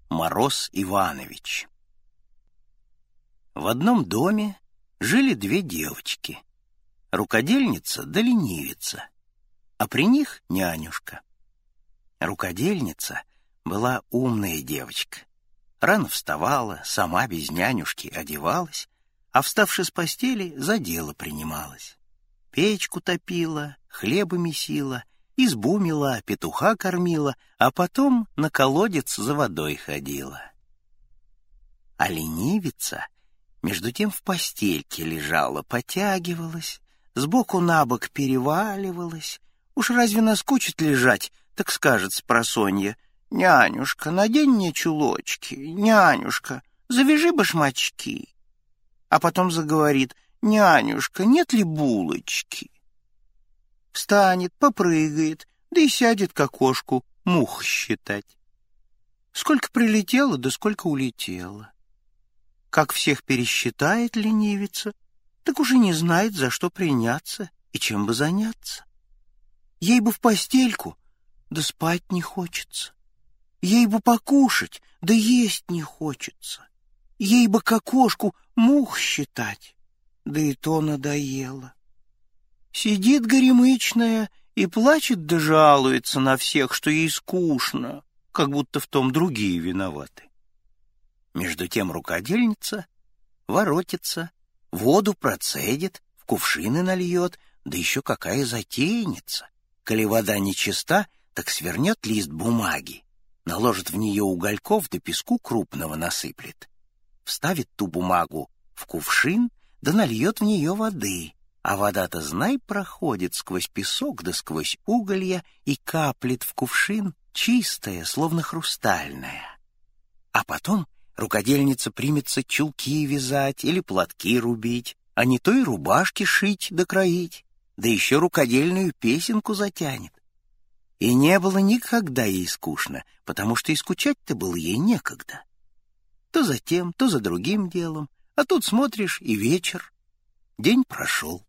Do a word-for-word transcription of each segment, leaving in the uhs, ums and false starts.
Мороз Иванович. В одном доме жили две девочки, рукодельница да ленивица, а при них нянюшка. Рукодельница была умная девочка. Рано вставала, сама без нянюшки одевалась, а, вставши с постели, за дело принималась. Печку топила, хлеба месила, избу мела, петуха кормила, а потом на колодец за водой ходила. А ленивица между тем в постельке лежала, потягивалась, сбоку на бок переваливалась. Уж разве наскучит лежать, так скажет спросонья: «Нянюшка, надень мне чулочки, нянюшка, завяжи башмачки». А потом заговорит: «Нянюшка, нет ли булочки?» Встанет, попрыгает, да и сядет к окошку мух считать. Сколько прилетело, да сколько улетело. Как всех пересчитает ленивица, так уже не знает, за что приняться и чем бы заняться. Ей бы в постельку, да спать не хочется. Ей бы покушать, да есть не хочется. Ей бы к окошку мух считать, да и то надоело. Сидит горемычная и плачет да жалуется на всех, что ей скучно, как будто в том другие виноваты. Между тем рукодельница воротится, воду процедит, в кувшины нальет, да еще какая затейница. Коли вода нечиста, так свернет лист бумаги, наложит в нее угольков да песку крупного насыплет, вставит ту бумагу в кувшин да нальет в нее воды, а вода-то, знай, проходит сквозь песок да сквозь уголья и каплет в кувшин чистая, словно хрустальная. А потом рукодельница примется чулки вязать или платки рубить, а не то и рубашки шить да кроить, да еще рукодельную песенку затянет. И не было никогда ей скучно, потому что и скучать-то было ей некогда. То за тем, то за другим делом, а тут смотришь и вечер. День прошел.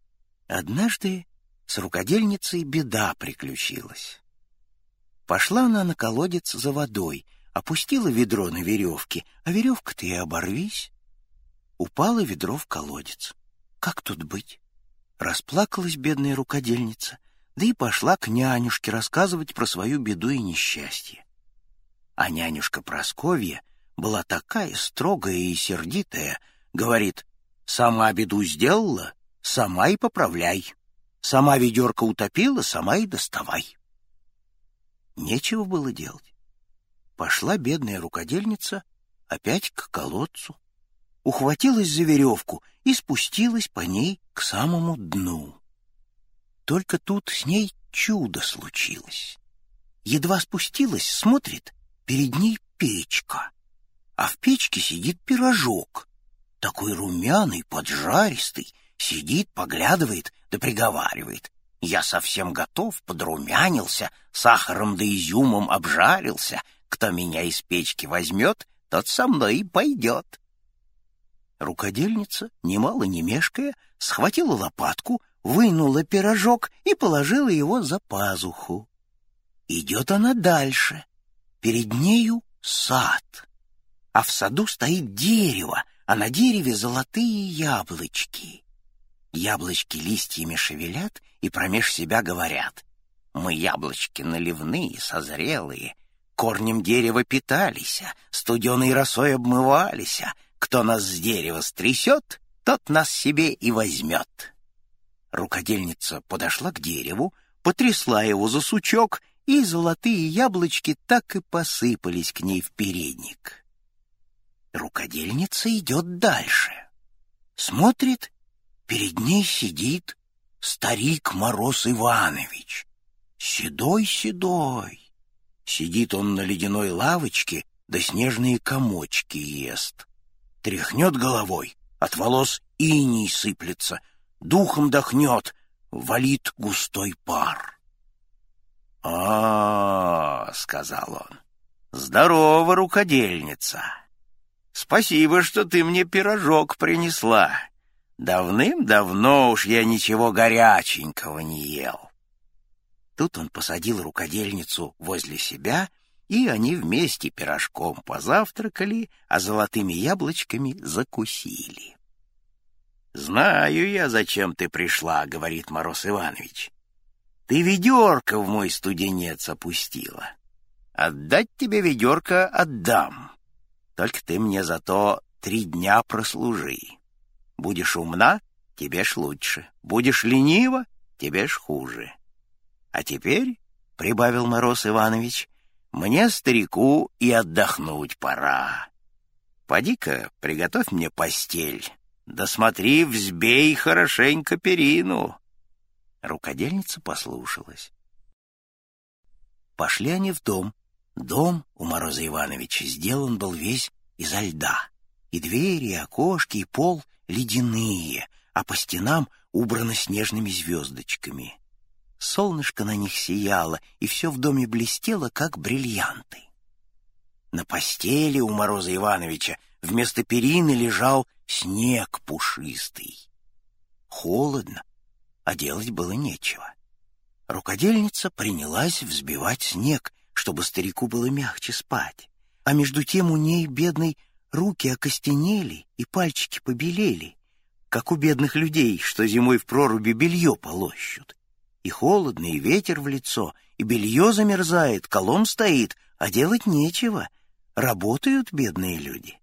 Однажды с рукодельницей беда приключилась. Пошла она на колодец за водой, опустила ведро на веревке, а веревка-то и оборвись. Упало ведро в колодец. Как тут быть? Расплакалась бедная рукодельница, да и пошла к нянюшке рассказывать про свою беду и несчастье. А нянюшка Прасковья была такая строгая и сердитая, говорит: «Сама беду сделала, сама и поправляй. Сама ведерко утопила, сама и доставай». Нечего было делать. Пошла бедная рукодельница опять к колодцу, ухватилась за веревку и спустилась по ней к самому дну. Только тут с ней чудо случилось. Едва спустилась, смотрит, перед ней печка, а в печке сидит пирожок, такой румяный, поджаристый, сидит, поглядывает да приговаривает: «Я совсем готов, подрумянился, сахаром да изюмом обжарился. Кто меня из печки возьмет, тот со мной и пойдет». Рукодельница, немало не мешкая, схватила лопатку, вынула пирожок и положила его за пазуху. Идет она дальше. Перед нею сад, а в саду стоит дерево, а на дереве золотые яблочки. Яблочки листьями шевелят и промеж себя говорят: «Мы яблочки наливные, созрелые, корнем дерева питались, студеной росой обмывались. Кто нас с дерева стрясет, тот нас себе и возьмет». Рукодельница подошла к дереву, потрясла его за сучок, и золотые яблочки так и посыпались к ней в передник. Рукодельница идет дальше. Смотрит, перед ней сидит старик Мороз Иванович. Седой-седой. Сидит он на ледяной лавочке, да снежные комочки ест. Тряхнет головой, от волос иней сыплется, духом дохнет, валит густой пар. «А, — сказал он, — здорово, рукодельница! Спасибо, что ты мне пирожок принесла. Давным-давно уж я ничего горяченького не ел». Тут он посадил рукодельницу возле себя и они вместе пирожком позавтракали, а золотыми яблочками закусили. «Знаю я, зачем ты пришла», — говорит Мороз Иванович. «Ты ведерко в мой студенец опустила. Отдать тебе ведерко отдам. Только ты мне зато три дня прослужи. Будешь умна — тебе ж лучше. Будешь ленива — тебе ж хуже. А теперь, — прибавил Мороз Иванович, — мне, старику, и отдохнуть пора. Поди-ка, приготовь мне постель, да смотри, взбей хорошенько перину». Рукодельница послушалась. Пошли они в дом. Дом у Мороза Ивановича сделан был весь изо льда. И двери, и окошки, и пол ледяные, а по стенам убрано снежными звездочками. Солнышко на них сияло, и все в доме блестело, как бриллианты. На постели у Мороза Ивановича вместо перины лежал снег пушистый. Холодно, а делать было нечего. Рукодельница принялась взбивать снег, чтобы старику было мягче спать, а между тем у ней, бедной, руки окостенели и пальчики побелели, как у бедных людей, что зимой в проруби белье полощут. И холодно, и ветер в лицо, и белье замерзает, колом стоит, а делать нечего. Работают бедные люди.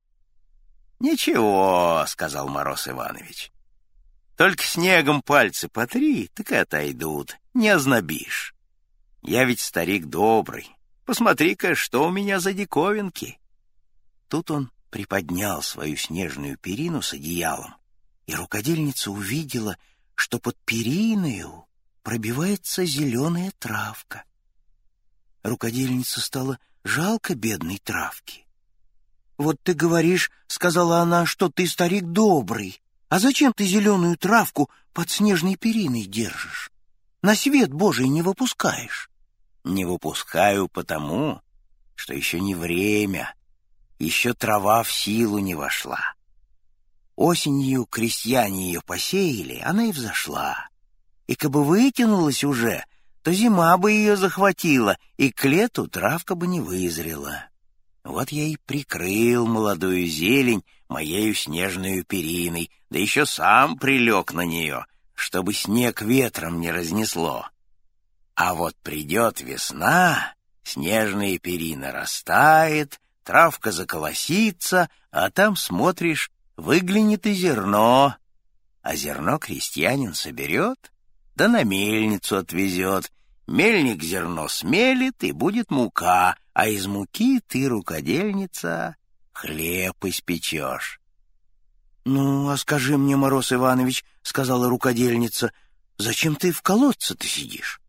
«Ничего», — сказал Мороз Иванович, — «только снегом пальцы потри, так и отойдут, не ознобишь. Я ведь старик добрый, посмотри-ка, что у меня за диковинки». Тут он приподнял свою снежную перину с одеялом, и рукодельница увидела, что под периною пробивается зеленая травка. Рукодельнице стало жалко бедной травки. «Вот ты говоришь, — сказала она, — что ты старик добрый, а зачем ты зеленую травку под снежной периной держишь? На свет Божий не выпускаешь». «Не выпускаю потому, что еще не время, еще трава в силу не вошла. Осенью крестьяне ее посеяли, она и взошла. И кабы вытянулась уже, то зима бы ее захватила, и к лету травка бы не вызрела. Вот я и прикрыл молодую зелень моею снежную периной, да еще сам прилег на нее, чтобы снег ветром не разнесло. А вот придет весна, снежная перина растает, травка заколосится, а там, смотришь, выглянет и зерно. А зерно крестьянин соберет, да на мельницу отвезет. Мельник зерно смелит, и будет мука, а из муки ты, рукодельница, хлеб испечешь. «Ну, а скажи мне, Мороз Иванович, — сказала рукодельница, — зачем ты в колодце-то сидишь?»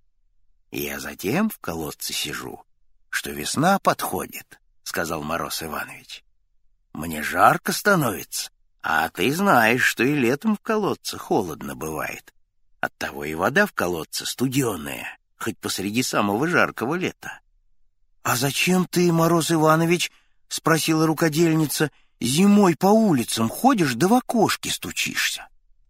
«Я затем в колодце сижу, что весна подходит, — сказал Мороз Иванович. Мне жарко становится, а ты знаешь, что и летом в колодце холодно бывает. Оттого и вода в колодце студеная, хоть посреди самого жаркого лета». «А зачем ты, Мороз Иванович, — спросила рукодельница, — зимой по улицам ходишь да в окошке стучишься?»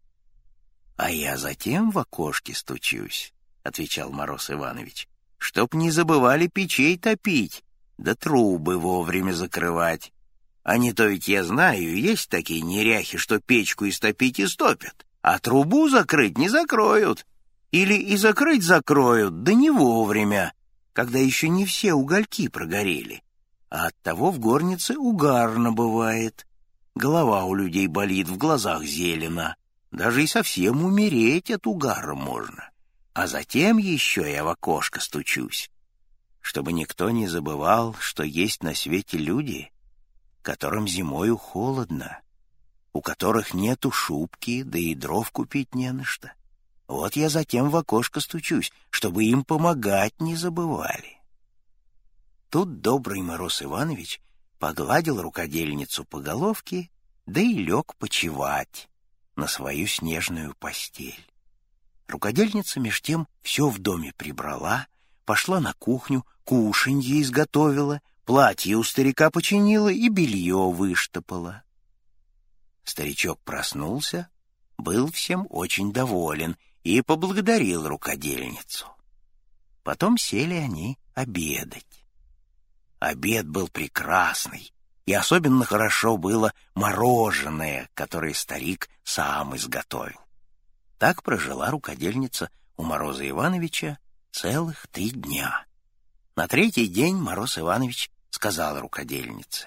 «А я затем в окошке стучусь, — отвечал Мороз Иванович, — чтоб не забывали печей топить, да трубы вовремя закрывать. А не то ведь я знаю, есть такие неряхи, что печку истопить истопят, а трубу закрыть не закроют. Или и закрыть закроют, да не вовремя, когда еще не все угольки прогорели. А оттого в горнице угарно бывает. Голова у людей болит, в глазах зелено. Даже и совсем умереть от угара можно. А затем еще я в окошко стучусь, чтобы никто не забывал, что есть на свете люди, которым зимою холодно, у которых нету шубки, да и дров купить не на что. Вот я затем в окошко стучусь, чтобы им помогать не забывали». Тут добрый Мороз Иванович погладил рукодельницу по головке, да и лег почевать на свою снежную постель. Рукодельница меж тем все в доме прибрала, пошла на кухню, кушанье изготовила, платье у старика починила и белье выштопала. Старичок проснулся, был всем очень доволен и поблагодарил рукодельницу. Потом сели они обедать. Обед был прекрасный, и особенно хорошо было мороженое, которое старик сам изготовил. Так прожила рукодельница у Мороза Ивановича целых три дня. На третий день Мороз Иванович сказал рукодельнице: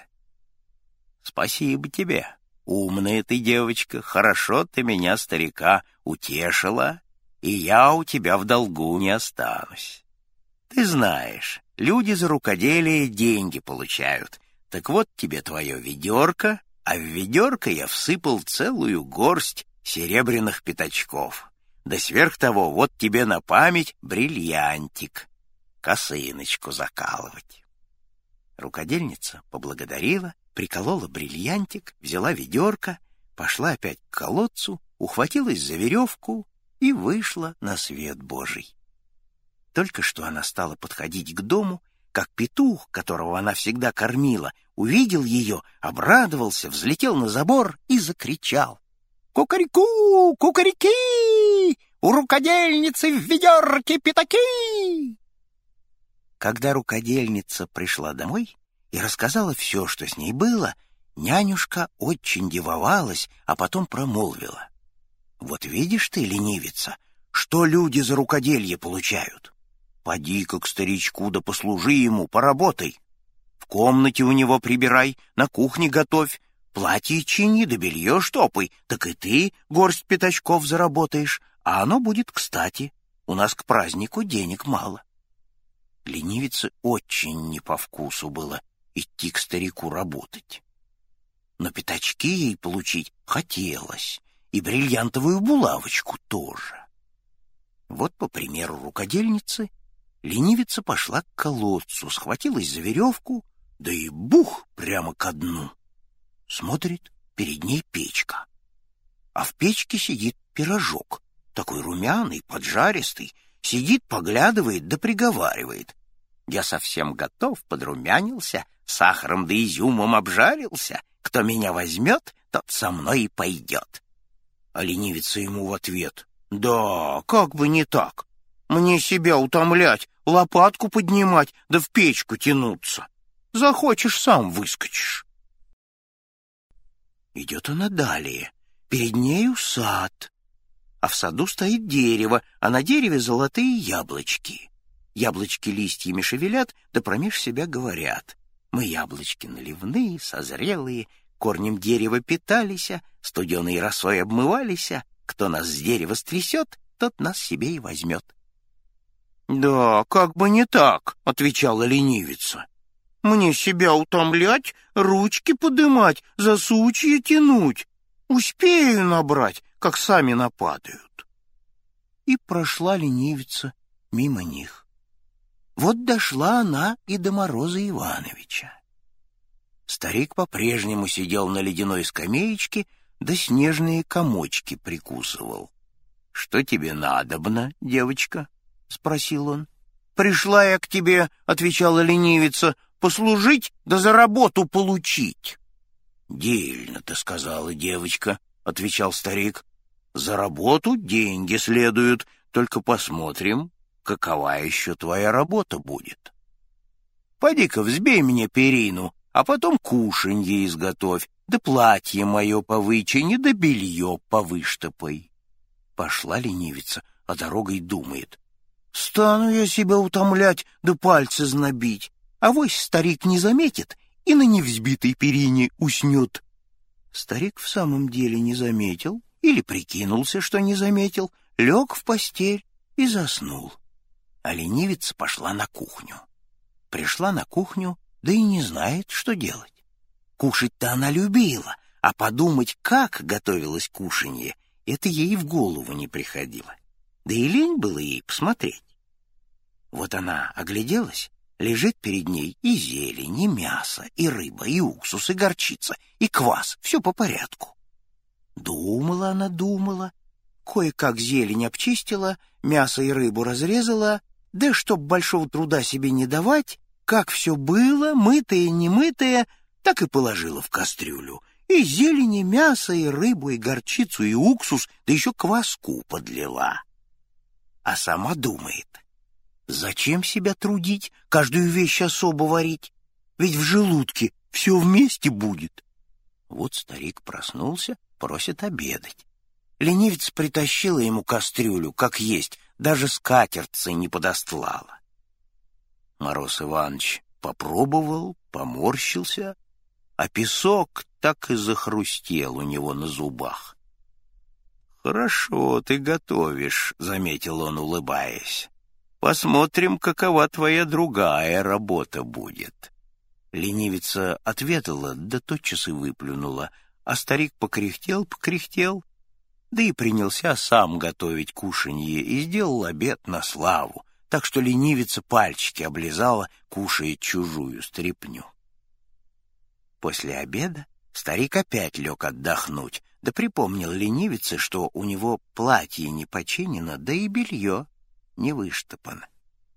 «Спасибо тебе, умная ты девочка, хорошо ты меня, старика, утешила, и я у тебя в долгу не останусь. Ты знаешь, люди за рукоделие деньги получают, так вот тебе твое ведерко, а в ведерко я всыпал целую горсть серебряных пятачков. Да сверх того, вот тебе на память бриллиантик, косыночку закалывать». Рукодельница поблагодарила, приколола бриллиантик, взяла ведерко, пошла опять к колодцу, ухватилась за веревку и вышла на свет Божий. Только что она стала подходить к дому, как петух, которого она всегда кормила, увидел ее, обрадовался, взлетел на забор и закричал: «Кукареку! Кукаряки! У рукодельницы в ведерке пятаки!» Когда рукодельница пришла домой и рассказала все, что с ней было, нянюшка очень дивовалась, а потом промолвила: «Вот видишь ты, ленивица, что люди за рукоделье получают? Поди-ка к старичку да послужи ему, поработай. В комнате у него прибирай, на кухне готовь, платье чини да белье штопай, так и ты горсть пятачков заработаешь, а оно будет кстати. У нас к празднику денег мало». Ленивице очень не по вкусу было идти к старику работать. Но пятачки ей получить хотелось, и бриллиантовую булавочку тоже. Вот, по примеру рукодельницы, ленивица пошла к колодцу, схватилась за веревку, да и бух прямо ко дну. Смотрит, перед ней печка. А в печке сидит пирожок, такой румяный, поджаристый, сидит, поглядывает да приговаривает: «Я совсем готов, подрумянился, сахаром да изюмом обжарился. Кто меня возьмет, тот со мной и пойдет». А ленивица ему в ответ: «Да, как бы не так. Мне себя утомлять, лопатку поднимать, да в печку тянуться. Захочешь, сам выскочишь». Идет она далее. Перед нею сад. А в саду стоит дерево, а на дереве золотые яблочки. Яблочки листьями шевелят, да промеж себя говорят: «Мы яблочки наливные, созрелые, корнем дерева питались, студеной росой обмывались, кто нас с дерева стрясет, тот нас себе и возьмет». «Да, как бы не так», — отвечала ленивица. «Мне себя утомлять, ручки подымать, за сучья тянуть. Успею набрать, как сами нападают». И прошла ленивица мимо них. Вот дошла она и до Мороза Ивановича. Старик по-прежнему сидел на ледяной скамеечке, да снежные комочки прикусывал. «Что тебе надобно, девочка?» — спросил он. «Пришла я к тебе, — отвечала ленивица, — послужить да за работу получить». «Дельно ты сказала, девочка, — отвечал старик. За работу деньги следуют, только посмотрим, какова еще твоя работа будет. Поди-ка взбей мне перину, а потом кушанье изготовь, да платье мое повычини, да белье повыштопай». Пошла ленивица, а дорогой думает: «Стану я себя утомлять, да пальцы знобить, авось старик не заметит и на невзбитой перине уснет». Старик в самом деле не заметил, или прикинулся, что не заметил, лег в постель и заснул. А ленивица пошла на кухню. Пришла на кухню, да и не знает, что делать. Кушать-то она любила, а подумать, как готовилось кушанье, это ей в голову не приходило. Да и лень было ей посмотреть. Вот она огляделась, лежит перед ней и зелень, и мясо, и рыба, и уксус, и горчица, и квас, все по порядку. Думала она, думала, кое-как зелень обчистила, мясо и рыбу разрезала, да чтоб большого труда себе не давать, как все было, мытое, немытое, так и положила в кастрюлю. И зелень, и мясо, и рыбу, и горчицу, и уксус, да еще кваску подлила. А сама думает: зачем себя трудить, каждую вещь особо варить? ведь в желудке все вместе будет. Вот старик проснулся, просит обедать. Ленивец притащила ему кастрюлю, как есть, даже скатерть не подостлала. Мороз Иванович попробовал, поморщился, а песок так и захрустел у него на зубах. «Хорошо ты готовишь», — заметил он, улыбаясь. «Посмотрим, какова твоя другая работа будет». Ленивица ответила, да тотчас и выплюнула, а старик покряхтел, покряхтел, да и принялся сам готовить кушанье и сделал обед на славу, так что ленивица пальчики облизала, кушая чужую стряпню. После обеда старик опять лег отдохнуть, да припомнил ленивице, что у него платье не починено, да и белье не выштопано.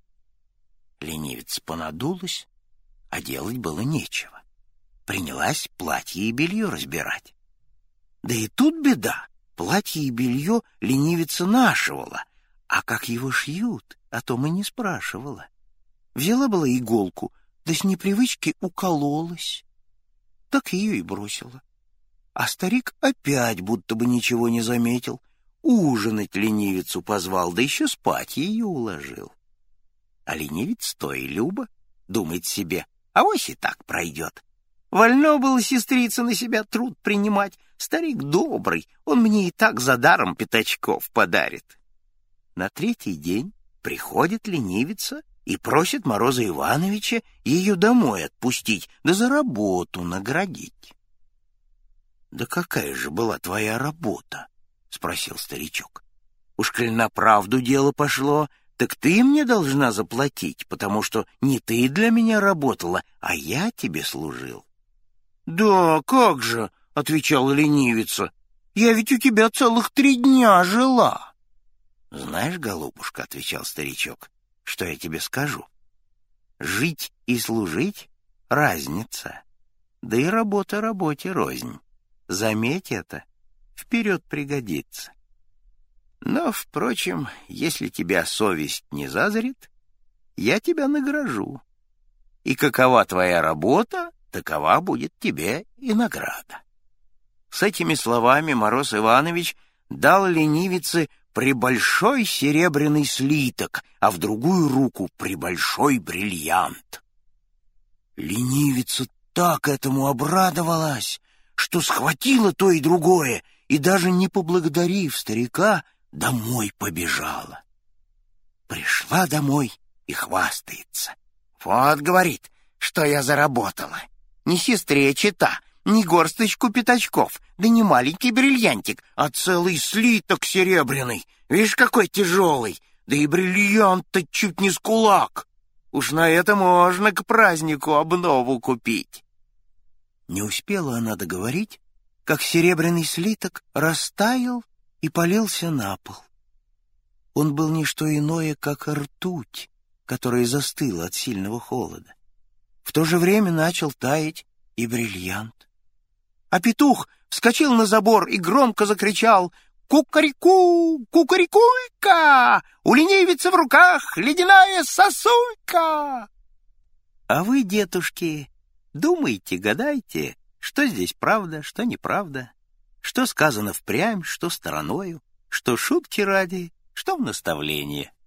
Ленивица понадулась, а делать было нечего. Принялась платье и белье разбирать. Да и тут беда. Платье и белье ленивица нашивала, а как его шьют, о том и не спрашивала. Взяла была иголку, да с непривычки укололась. Так ее и бросила. А старик опять будто бы ничего не заметил. Ужинать ленивицу позвал, да еще спать ее уложил. А ленивец то и любо, думает себе, авось и так пройдет. Вольно было сестрица на себя труд принимать. Старик добрый, он мне и так за даром пятачков подарит. На третий день приходит ленивица и просит Мороза Ивановича ее домой отпустить, да за работу наградить. — Да какая же была твоя работа? — спросил старичок. — Уж коль на правду дело пошло, так ты мне должна заплатить, потому что не ты для меня работала, а я тебе служил. — Да, как же, — отвечала ленивица, — я ведь у тебя целых три дня жила. — Знаешь, голубушка, — отвечал старичок, — что я тебе скажу? Жить и служить — разница, да и работа работе рознь. Заметь это, вперед пригодится. Но, впрочем, если тебя совесть не зазрит, я тебя награжу. И какова твоя работа, такова будет тебе и награда. С этими словами Мороз Иванович дал ленивице прибольшой серебряный слиток, а в другую руку прибольшой бриллиант. Ленивица так этому обрадовалась, что схватила то и другое, и даже не поблагодарив старика, домой побежала. Пришла домой и хвастается. Вот, говорит, что я заработала. Не сестре чета, не горсточку пятачков, да не маленький бриллиантик, а целый слиток серебряный. Видишь, какой тяжелый, да и бриллиант-то чуть не с кулак. Уж на это можно к празднику обнову купить. Не успела она договорить, как серебряный слиток растаял и полился на пол. Он был не что иное, как ртуть, которая застыла от сильного холода. В то же время начал таять и бриллиант. А петух вскочил на забор и громко закричал: «Кукареку! Кукарекулька! У ленивицы в руках ледяная сосулька!» А вы, детушки, думайте, гадайте, что здесь правда, что неправда, что сказано впрямь, что стороною, что шутки ради, что в наставление.